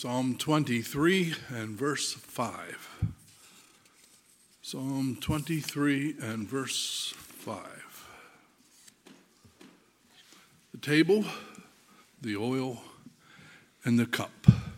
Psalm 23 and verse 5. Psalm 23 and verse 5. The table, the oil, and the cup.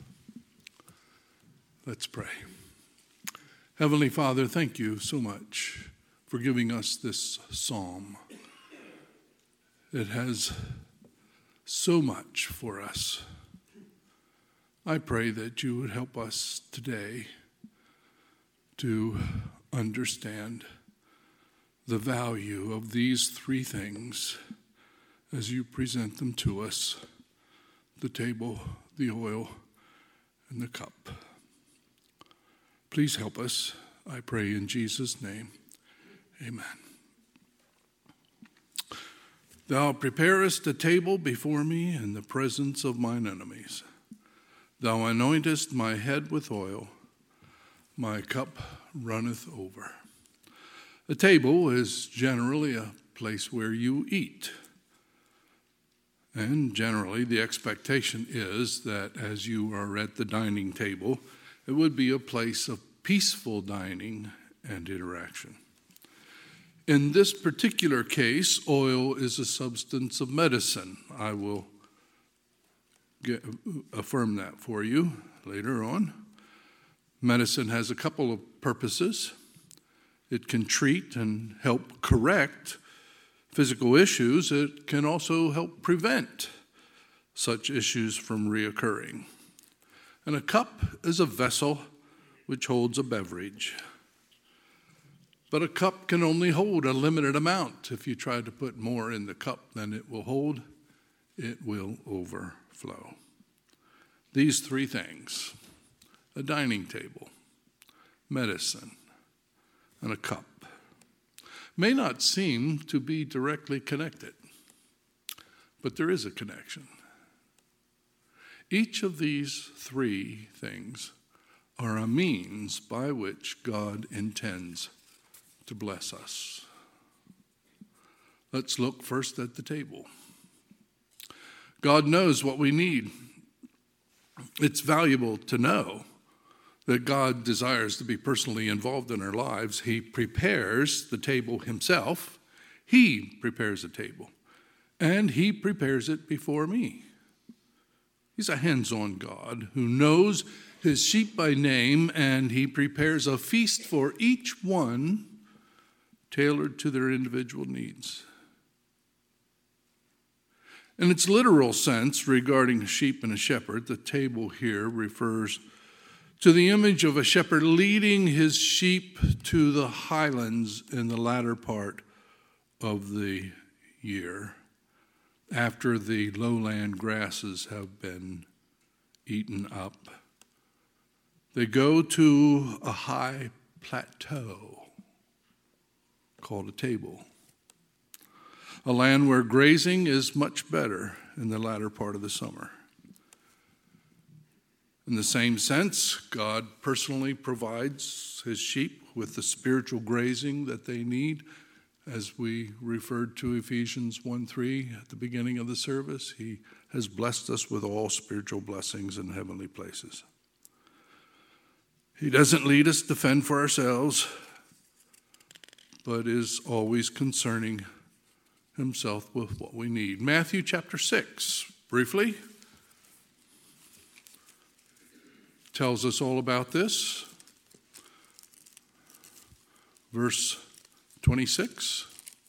Let's pray. Heavenly Father, thank you so much for giving us this psalm. It has so much for us. I pray that you would help us today to understand the value of these three things as you present them to us: the table, the oil, and the cup. Please help us, I pray in Jesus' name. Amen. Thou preparest a table before me in the presence of mine enemies. Thou anointest my head with oil, my cup runneth over. A table is generally a place where you eat. And generally the expectation is that as you are at the dining table, it would be a place of peaceful dining and interaction. In this particular case, oil is a substance of medicine. I will affirm that for you later on. Medicine has a couple of purposes. It can treat and help correct physical issues. It can also help prevent such issues from reoccurring. And a cup is a vessel which holds a beverage. But a cup can only hold a limited amount. If you try to put more in the cup than it will hold, it will overflow. These three things: a dining table, medicine, and a cup, may not seem to be directly connected, but there is a connection. Each of these three things are a means by which God intends to bless us. Let's look first at the table. God knows what we need. It's valuable to know that God desires to be personally involved in our lives. He prepares the table himself. He prepares a table, and he prepares it before me. He's a hands-on God who knows his sheep by name, and he prepares a feast for each one tailored to their individual needs. In its literal sense regarding a sheep and a shepherd, the table here refers to the image of a shepherd leading his sheep to the highlands in the latter part of the year, after the lowland grasses have been eaten up. They go to a high plateau called a table, a land where grazing is much better in the latter part of the summer. In the same sense, God personally provides his sheep with the spiritual grazing that they need. As we referred to Ephesians 1:3 at the beginning of the service, he has blessed us with all spiritual blessings in heavenly places. He doesn't lead us to fend for ourselves, but is always concerning himself with what we need. Matthew chapter 6, briefly, tells us all about this. Verse 26.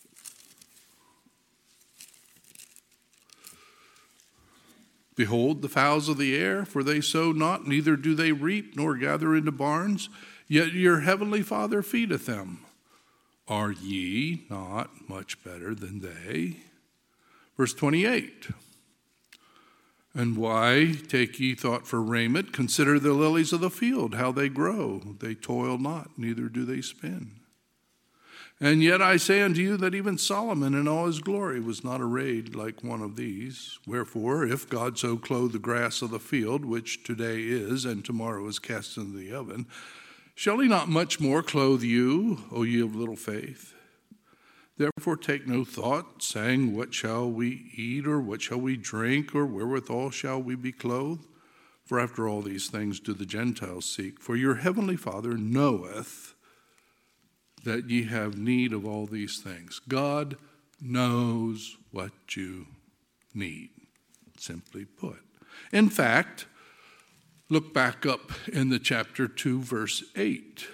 Behold the fowls of the air, for they sow not, neither do they reap, nor gather into barns, yet your heavenly Father feedeth them. Are ye not much better than they? Verse 28. And why take ye thought for raiment? Consider the lilies of the field, how they grow. They toil not, neither do they spin. And yet I say unto you that even Solomon in all his glory was not arrayed like one of these. Wherefore, if God so clothe the grass of the field, which today is and tomorrow is cast into the oven, shall he not much more clothe you, O ye of little faith? Therefore take no thought, saying, what shall we eat, or what shall we drink, or wherewithal shall we be clothed? For after all these things do the Gentiles seek. For your heavenly Father knoweth that ye have need of all these things. God knows what you need, simply put. In fact, look back up in the chapter 2, verse 8.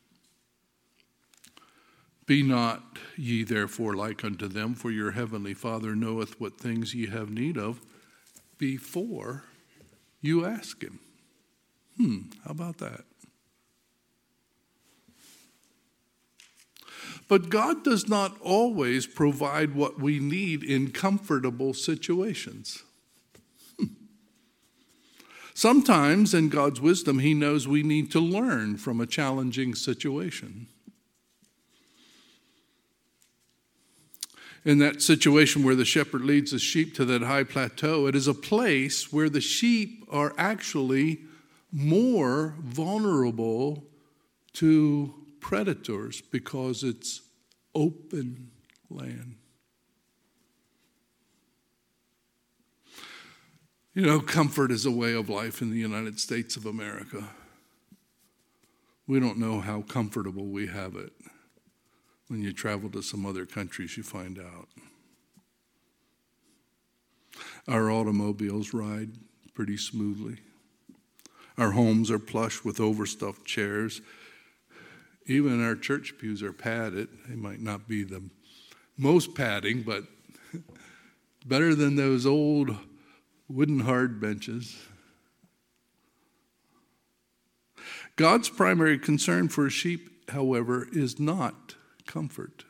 Be not ye therefore like unto them, for your heavenly Father knoweth what things ye have need of before you ask him. How about that? But God does not always provide what we need in comfortable situations. Sometimes, in God's wisdom, he knows we need to learn from a challenging situation. In that situation where the shepherd leads his sheep to that high plateau, it is a place where the sheep are actually more vulnerable to predators because it's open land. You know, comfort is a way of life in the United States of America. We don't know how comfortable we have it. When you travel to some other countries, you find out. Our automobiles ride pretty smoothly. Our homes are plush with overstuffed chairs. Even our church pews are padded. They might not be the most padding, but better than those old wooden hard benches. God's primary concern for sheep, however, is not comfort.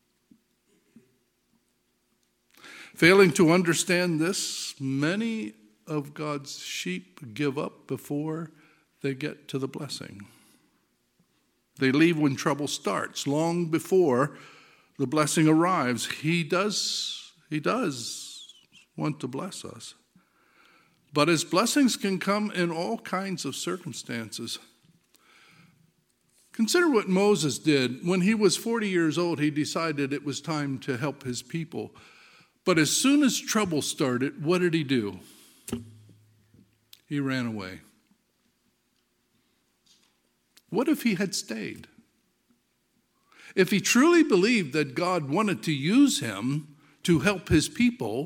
Failing to understand this, many of God's sheep give up before they get to the blessing. They leave when trouble starts, long before the blessing arrives. He does want to bless us. But his blessings can come in all kinds of circumstances. Consider what Moses did. When he was 40 years old, he decided it was time to help his people. But as soon as trouble started, what did he do? He ran away. What if he had stayed? If he truly believed that God wanted to use him to help his people,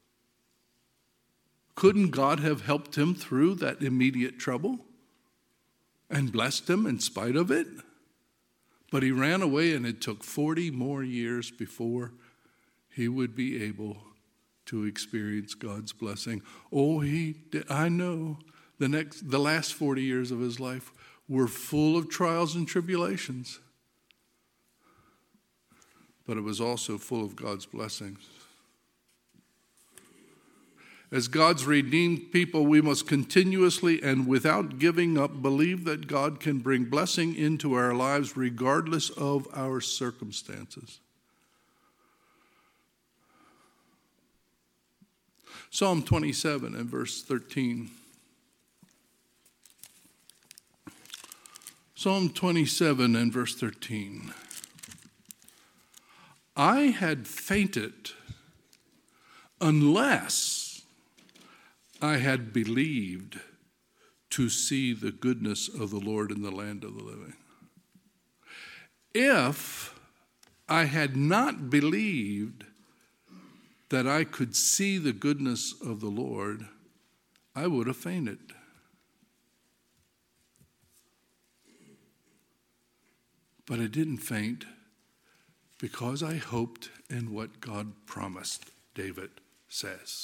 couldn't God have helped him through that immediate trouble and blessed him in spite of it? But he ran away, and it took 40 more years before he would be able to experience God's blessing. Oh, he did. I know the last 40 years of his life were full of trials and tribulations, but it was also full of God's blessings. As God's redeemed people, we must continuously and without giving up believe that God can bring blessing into our lives regardless of our circumstances. Psalm 27 and verse 13. Psalm 27 and verse 13. I had fainted unless I had believed to see the goodness of the Lord in the land of the living. If I had not believed that I could see the goodness of the Lord, I would have fainted. But I didn't faint because I hoped in what God promised, David says.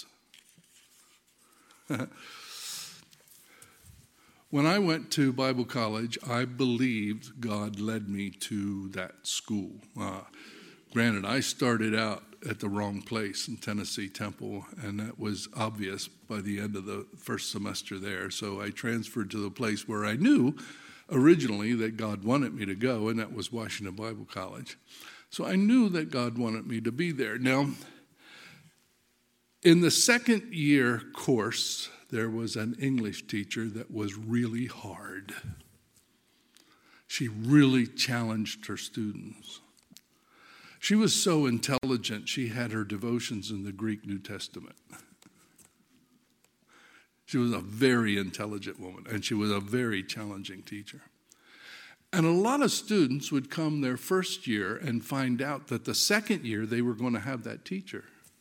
When I went to Bible college, I believed God led me to that school. Granted, I started out at the wrong place in Tennessee Temple, and that was obvious by the end of the first semester there. So I transferred to the place where I knew originally that God wanted me to go, and that was Washington Bible College. So I knew that God wanted me to be there. Now, in the second year course, there was an English teacher that was really hard. She really challenged her students. She was so intelligent, she had her devotions in the Greek New Testament. She was a very intelligent woman, and she was a very challenging teacher. And a lot of students would come their first year and find out that the second year they were going to have that teacher.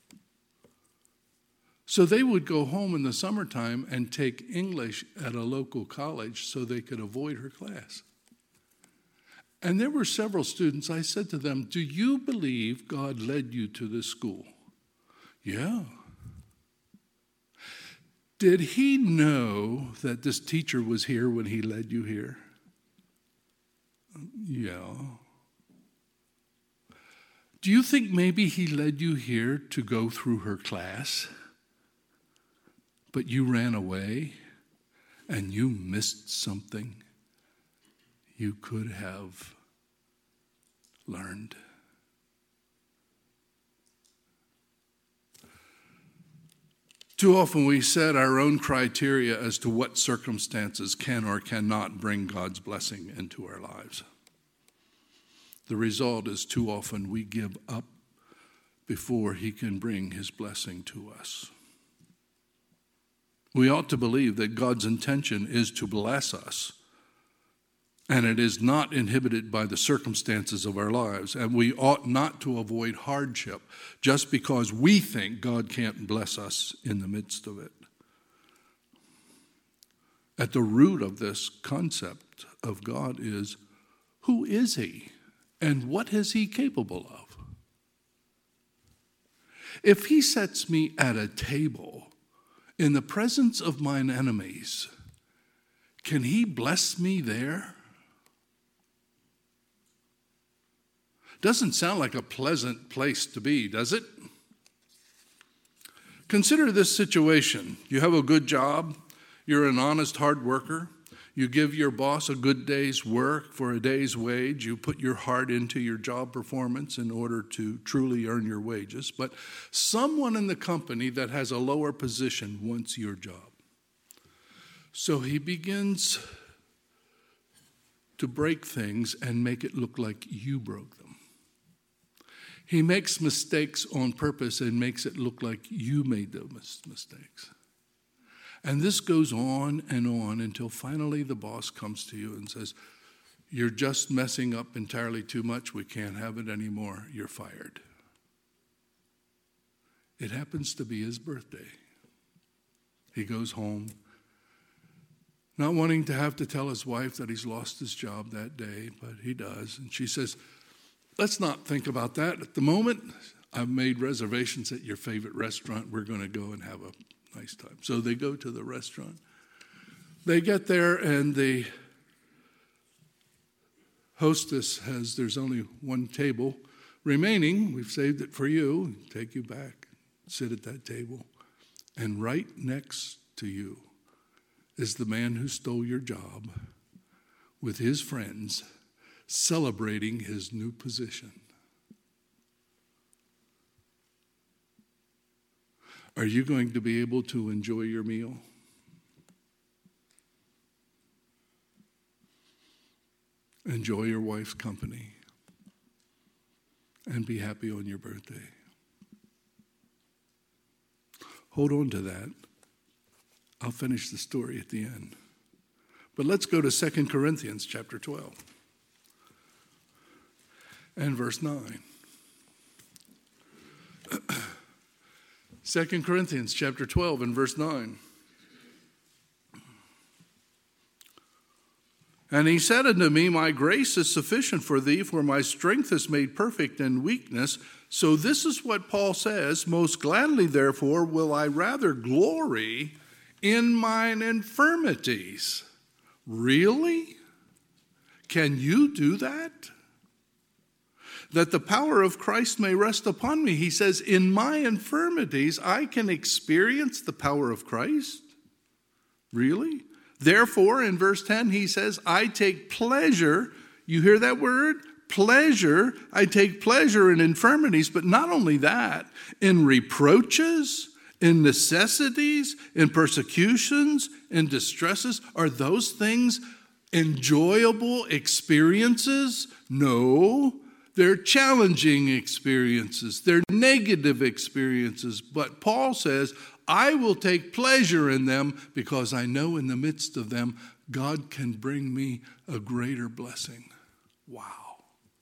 So they would go home in the summertime and take English at a local college so they could avoid her class. And there were several students, I said to them, do you believe God led you to this school? Yeah. Did he know that this teacher was here when he led you here? Yeah. Do you think maybe he led you here to go through her class, but you ran away and you missed something you could have learned? Too often we set our own criteria as to what circumstances can or cannot bring God's blessing into our lives. The result is too often we give up before he can bring his blessing to us. We ought to believe that God's intention is to bless us, and it is not inhibited by the circumstances of our lives. And we ought not to avoid hardship just because we think God can't bless us in the midst of it. At the root of this concept of God is, who is he and what is he capable of? If he sets me at a table in the presence of mine enemies, can he bless me there? Doesn't sound like a pleasant place to be, does it? Consider this situation. You have a good job. You're an honest, hard worker. You give your boss a good day's work for a day's wage. You put your heart into your job performance in order to truly earn your wages. But someone in the company that has a lower position wants your job. So he begins to break things and make it look like you broke them. He makes mistakes on purpose and makes it look like you made those mistakes. And this goes on until finally the boss comes to you and says, you're just messing up entirely too much. We can't have it anymore. You're fired. It happens to be his birthday. He goes home, not wanting to have to tell his wife that he's lost his job that day, but he does. And she says, let's not think about that at the moment. I've made reservations at your favorite restaurant. We're going to go and have a nice time. So they go to the restaurant. They get there and the hostess there's only one table remaining. We've saved it for you. Take you back. Sit at that table. And right next to you is the man who stole your job with his friends celebrating his new position. Are you going to be able to enjoy your meal? Enjoy your wife's company and be happy on your birthday. Hold on to that. I'll finish the story at the end. But let's go to 2 Corinthians chapter 12 and verse 9. 2 Corinthians chapter 12 and verse 9. And he said unto me, my grace is sufficient for thee, for my strength is made perfect in weakness. So this is what Paul says, most gladly therefore will I rather glory in mine infirmities. Really? Can you do that? That the power of Christ may rest upon me. He says, in my infirmities, I can experience the power of Christ. Really? Therefore, in verse 10, he says, I take pleasure. You hear that word? Pleasure. I take pleasure in infirmities, but not only that, in reproaches, in necessities, in persecutions, in distresses. Are those things enjoyable experiences? No. They're challenging experiences. They're negative experiences. But Paul says, I will take pleasure in them because I know in the midst of them, God can bring me a greater blessing. Wow.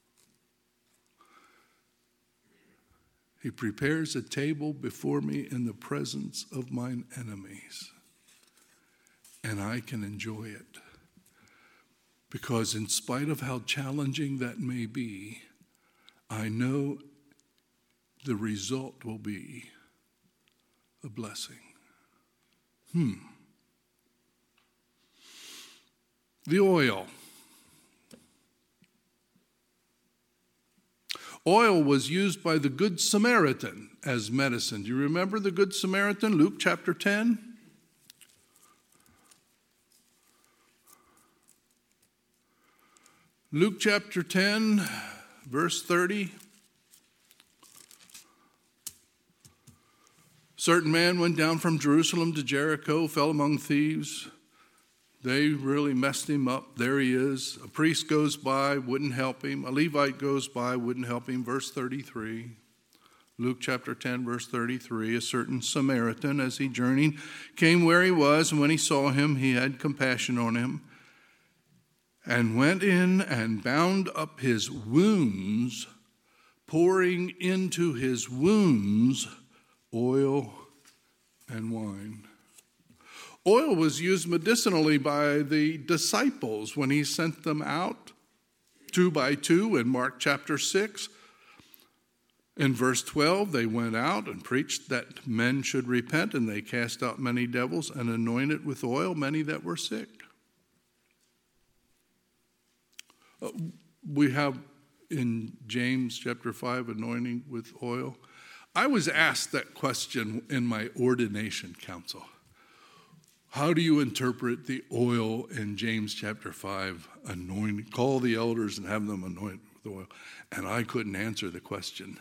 He prepares a table before me in the presence of mine enemies, and I can enjoy it. Because in spite of how challenging that may be, I know the result will be a blessing. The oil. Oil was used by the Good Samaritan as medicine. Do you remember the Good Samaritan? Luke chapter 10. Luke chapter 10, verse 30. Certain man went down from Jerusalem to Jericho, fell among thieves. They really messed him up. There he is. A priest goes by, wouldn't help him. A Levite goes by, wouldn't help him. Verse 33. Luke chapter 10, verse 33. A certain Samaritan, as he journeyed, came where he was, and when he saw him, he had compassion on him, and went in and bound up his wounds, pouring into his wounds oil and wine. Oil was used medicinally by the disciples when he sent them out 2 by 2 in Mark chapter 6. In verse 12, they went out and preached that men should repent, and they cast out many devils and anointed with oil many that were sick. We have in James chapter 5 anointing with oil. I was asked that question in my ordination council. How do you interpret the oil in James chapter 5, anointing? Call the elders and have them anoint with oil. And I couldn't answer the question.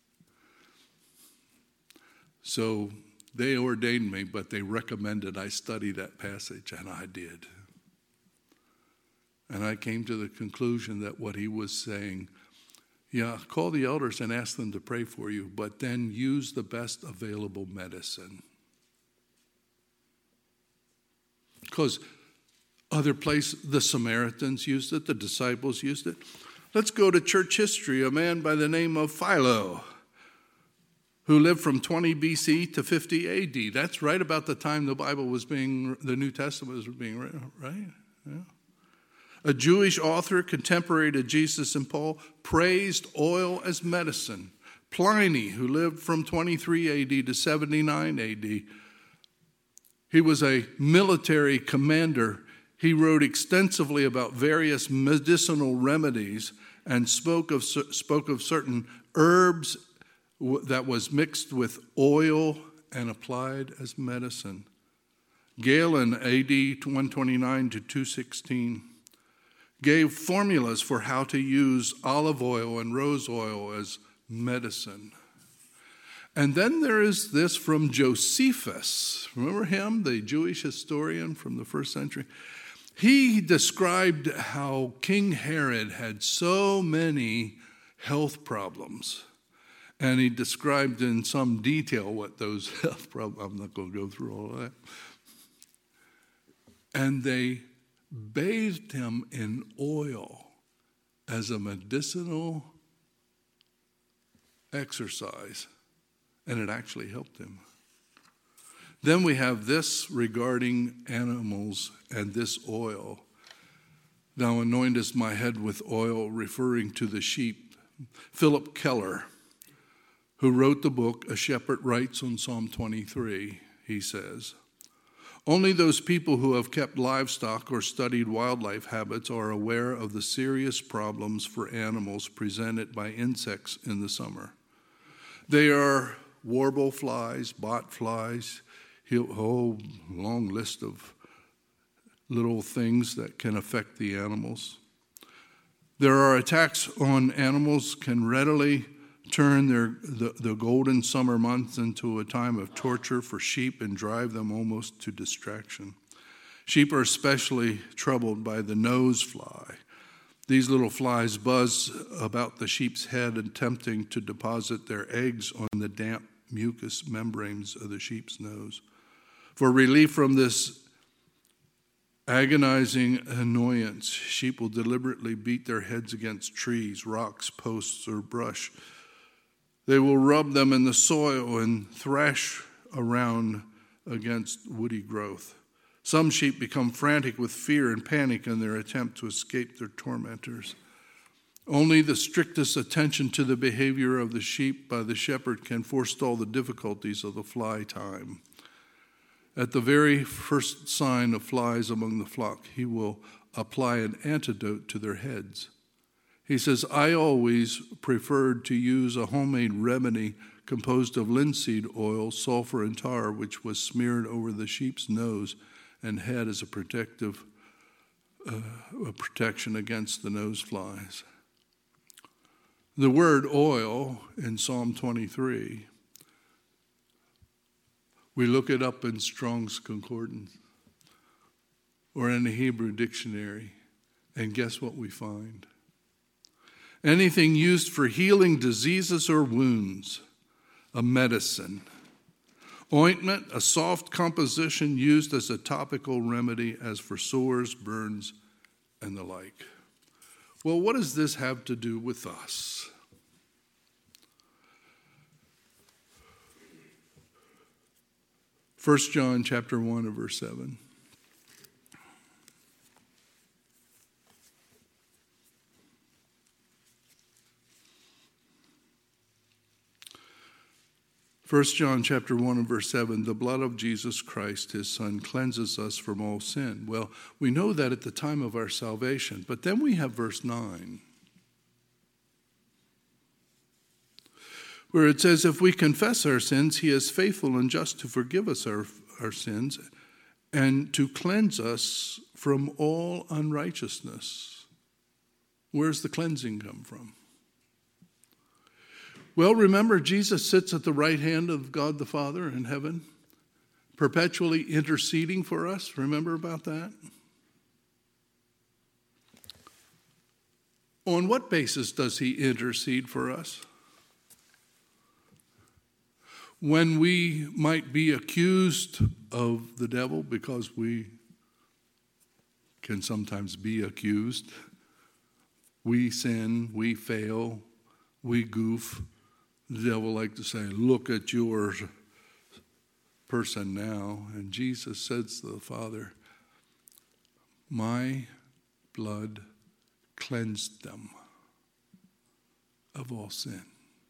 So they ordained me, but they recommended I study that passage, and I did. And I came to the conclusion that what he was saying, yeah, call the elders and ask them to pray for you, but then use the best available medicine. Because other places, the Samaritans used it, the disciples used it. Let's go to church history. A man by the name of Philo, who lived from 20 BC to 50 AD. That's right about the time the New Testament was being written, right? Yeah. A Jewish author contemporary to Jesus and Paul praised oil as medicine. Pliny, who lived from 23 AD to 79 AD, he was a military commander. He wrote extensively about various medicinal remedies and spoke of certain herbs that was mixed with oil and applied as medicine. Galen, AD 129 to 216, gave formulas for how to use olive oil and rose oil as medicine. And then there is this from Josephus. Remember him, the Jewish historian from the first century? He described how King Herod had so many health problems. And he described in some detail what those health problems, I'm not going to go through all of that. And they bathed him in oil as a medicinal exercise. And it actually helped him. Then we have this regarding animals and this oil. Thou anointest my head with oil, referring to the sheep. Philip Keller, who wrote the book A Shepherd Writes on Psalm 23, he says, only those people who have kept livestock or studied wildlife habits are aware of the serious problems for animals presented by insects in the summer. They are warble flies, bot flies, a whole long list of little things that can affect the animals. There are attacks on animals can readily turn the golden summer months into a time of torture for sheep and drive them almost to distraction. Sheep are especially troubled by the nose fly. These little flies buzz about the sheep's head, attempting to deposit their eggs on the damp mucous membranes of the sheep's nose. For relief from this agonizing annoyance, sheep will deliberately beat their heads against trees, rocks, posts, or brush. They will rub them in the soil and thrash around against woody growth. Some sheep become frantic with fear and panic in their attempt to escape their tormentors. Only the strictest attention to the behavior of the sheep by the shepherd can forestall the difficulties of the fly time. At the very first sign of flies among the flock, he will apply an antidote to their heads. He says, I always preferred to use a homemade remedy composed of linseed oil, sulfur, and tar, which was smeared over the sheep's nose and head as a protection against the nose flies. The word oil in Psalm 23, we look it up in Strong's Concordance or in the Hebrew dictionary, and guess what we find? Anything used for healing diseases or wounds, a medicine. Ointment, a soft composition used as a topical remedy as for sores, burns, and the like. Well, what does this have to do with us? First John chapter 1 and verse 7. First John chapter 1 and verse 7, the blood of Jesus Christ, his Son, cleanses us from all sin. Well, we know that at the time of our salvation, but then we have verse 9, where it says, if we confess our sins, he is faithful and just to forgive us our sins and to cleanse us from all unrighteousness. Where's the cleansing come from? Well, remember, Jesus sits at the right hand of God the Father in heaven, perpetually interceding for us. Remember about that? On what basis does he intercede for us? When we might be accused of the devil, because we can sometimes be accused, we sin, we fail, we goof. The devil like to say, look at your person now. And Jesus says to the Father, my blood cleansed them of all sin.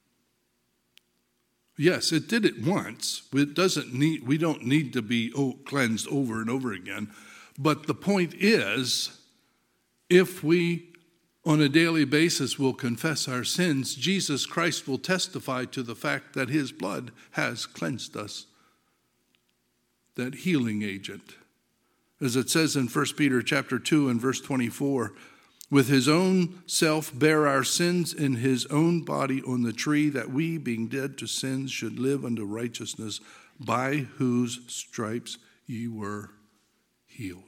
Yes, it did it once. We don't need to be cleansed over and over again. But the point is, if we on a daily basis will confess our sins, Jesus Christ will testify to the fact that his blood has cleansed us. That healing agent. As it says in 1 Peter chapter 2 and verse 24, with his own self bare our sins in his own body on the tree, that we, being dead to sins, should live unto righteousness, by whose stripes ye were healed.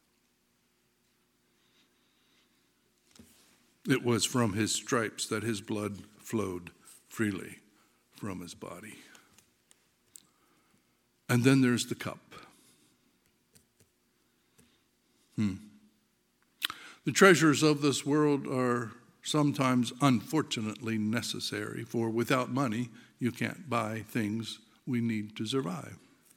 It was from his stripes that his blood flowed freely from his body. And then there's the cup. The treasures of this world are sometimes unfortunately necessary, for without money you can't buy things we need to survive.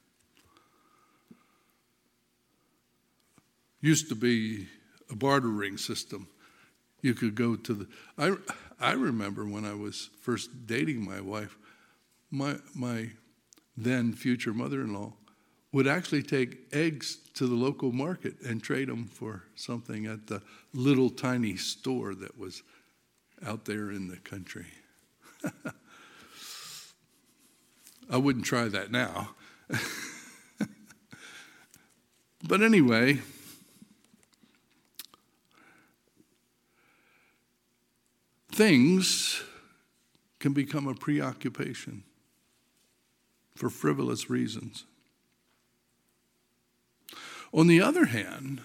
Used to be a bartering system. You could go to the... I remember when I was first dating my wife, my then future mother-in-law would actually take eggs to the local market and trade them for something at the little tiny store that was out there in the country. I wouldn't try that now. But anyway, things can become a preoccupation for frivolous reasons. On the other hand,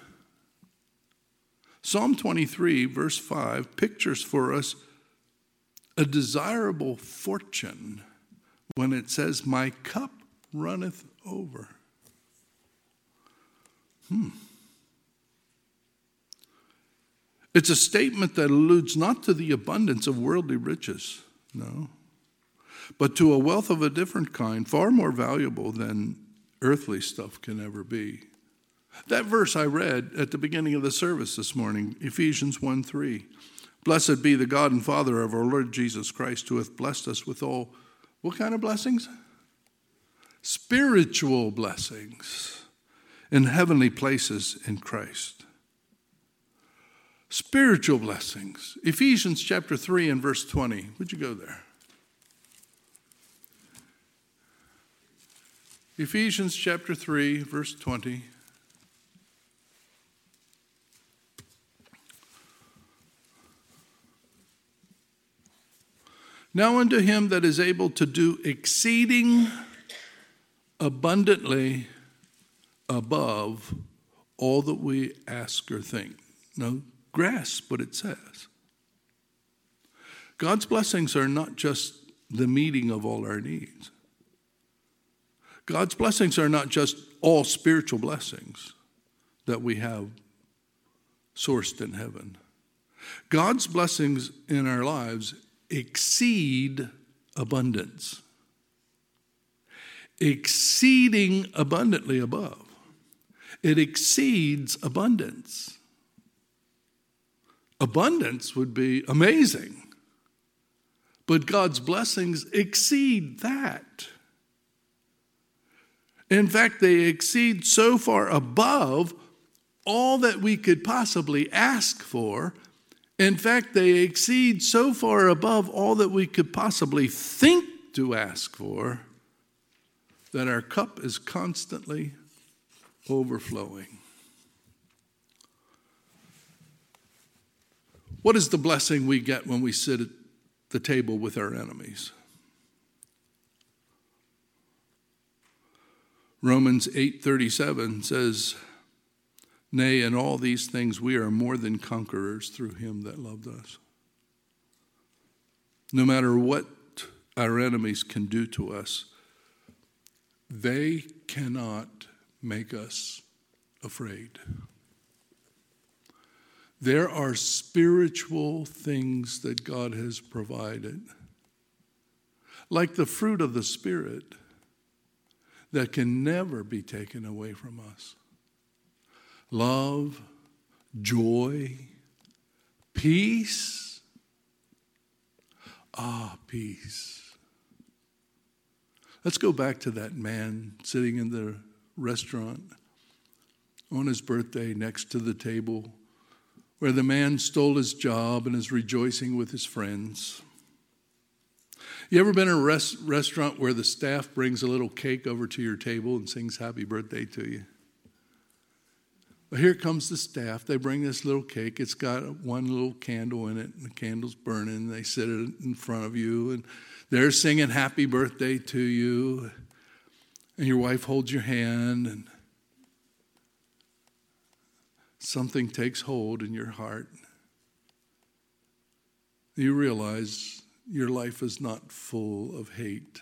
Psalm 23, verse 5, pictures for us a desirable fortune when it says, my cup runneth over? It's a statement that alludes not to the abundance of worldly riches, no, but to a wealth of a different kind, far more valuable than earthly stuff can ever be. That verse I read at the beginning of the service this morning, Ephesians 1:3. Blessed be the God and Father of our Lord Jesus Christ, who hath blessed us with all, what kind of blessings? Spiritual blessings in heavenly places in Christ. Spiritual blessings. Ephesians chapter 3 and verse 20. Would you go there? Ephesians chapter 3, verse 20. Now unto him that is able to do exceeding abundantly above all that we ask or think. Now, grasp what it says. God's blessings are not just the meeting of all our needs. God's blessings are not just all spiritual blessings that we have sourced in heaven. God's blessings in our lives exceed abundance. Exceeding abundantly above. It exceeds abundance. Abundance would be amazing, but God's blessings exceed that. In fact, they exceed so far above all that we could possibly ask for. In fact, they exceed so far above all that we could possibly think to ask for that our cup is constantly overflowing. What is the blessing we get when we sit at the table with our enemies? Romans 8:37 says, nay, in all these things we are more than conquerors through him that loved us. No matter what our enemies can do to us, they cannot make us afraid. There are spiritual things that God has provided, like the fruit of the Spirit, that can never be taken away from us. Love, joy, peace. Peace. Let's go back to that man sitting in the restaurant on his birthday next to the table where the man stole his job and is rejoicing with his friends. You ever been in a restaurant where the staff brings a little cake over to your table and sings happy birthday to you? Well, here comes the staff. They bring this little cake. It's got one little candle in it, and the candle's burning. They sit it in front of you, and they're singing happy birthday to you. And your wife holds your hand, and something takes hold in your heart. You realize your life is not full of hate.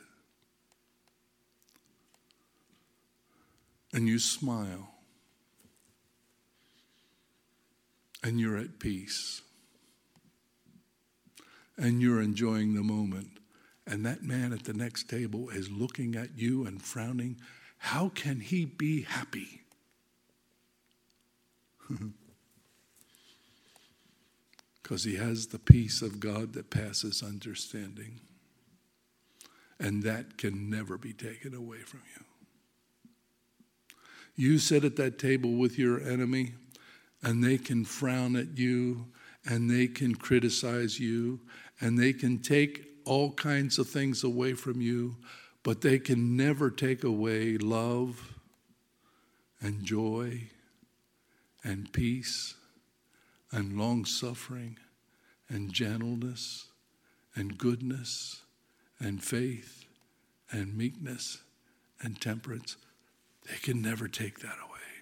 And you smile. And you're at peace. And you're enjoying the moment. And that man at the next table is looking at you and frowning. How can he be happy? Because he has the peace of God that passes understanding. And that can never be taken away from you. You sit at that table with your enemy, and they can frown at you, and they can criticize you, and they can take all kinds of things away from you, but they can never take away love and joy and peace and long-suffering and gentleness and goodness and faith and meekness and temperance. They can never take that away.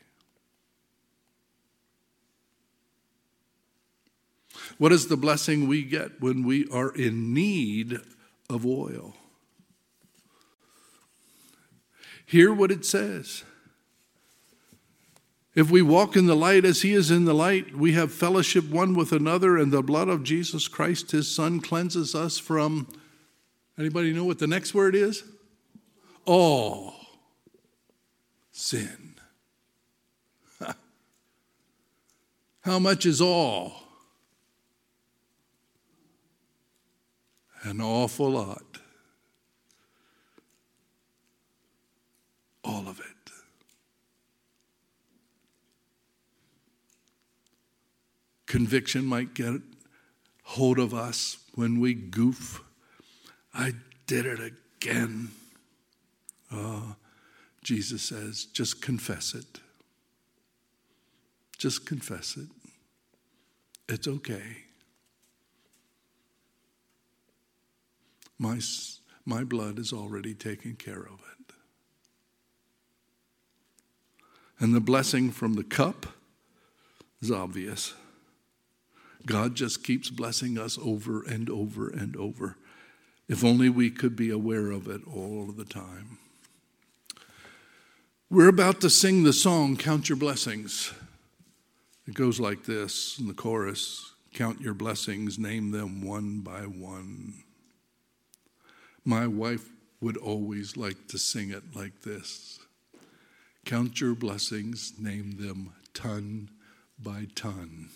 What is the blessing we get when we are in need of oil? Hear what it says. If we walk in the light as he is in the light, we have fellowship one with another, and the blood of Jesus Christ, his Son, cleanses us from, anybody know what the next word is? All sin. How much is all? An awful lot. All of it. Conviction might get hold of us when we goof. I did it again. Jesus says, just confess it. Just confess it. It's okay. My blood is already taken care of it. And the blessing from the cup is obvious. God just keeps blessing us over and over and over. If only we could be aware of it all of the time. We're about to sing the song, Count Your Blessings. It goes like this in the chorus. Count your blessings, name them one by one. My wife would always like to sing it like this. Count your blessings, name them ton by ton.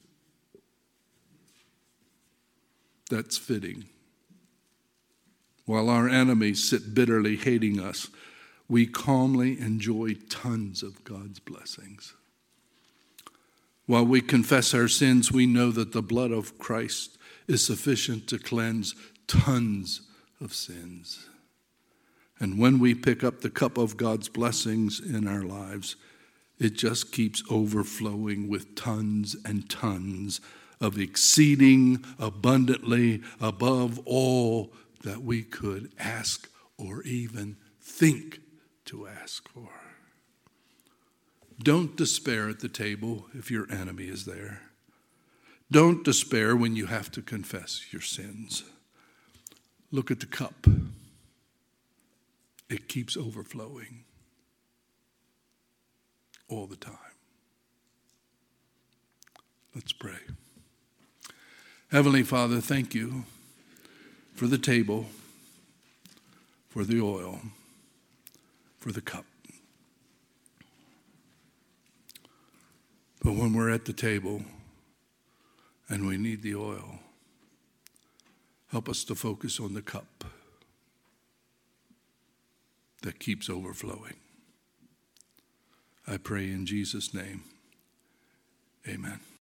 That's fitting. While our enemies sit bitterly hating us, we calmly enjoy tons of God's blessings. While we confess our sins, we know that the blood of Christ is sufficient to cleanse tons of sins. And when we pick up the cup of God's blessings in our lives, it just keeps overflowing with tons and tons of exceeding abundantly above all that we could ask or even think to ask for. Don't despair at the table if your enemy is there. Don't despair when you have to confess your sins. Look at the cup. It keeps overflowing all the time. Let's pray. Heavenly Father, thank you for the table, for the oil, for the cup. But when we're at the table and we need the oil, help us to focus on the cup that keeps overflowing. I pray in Jesus' name, amen.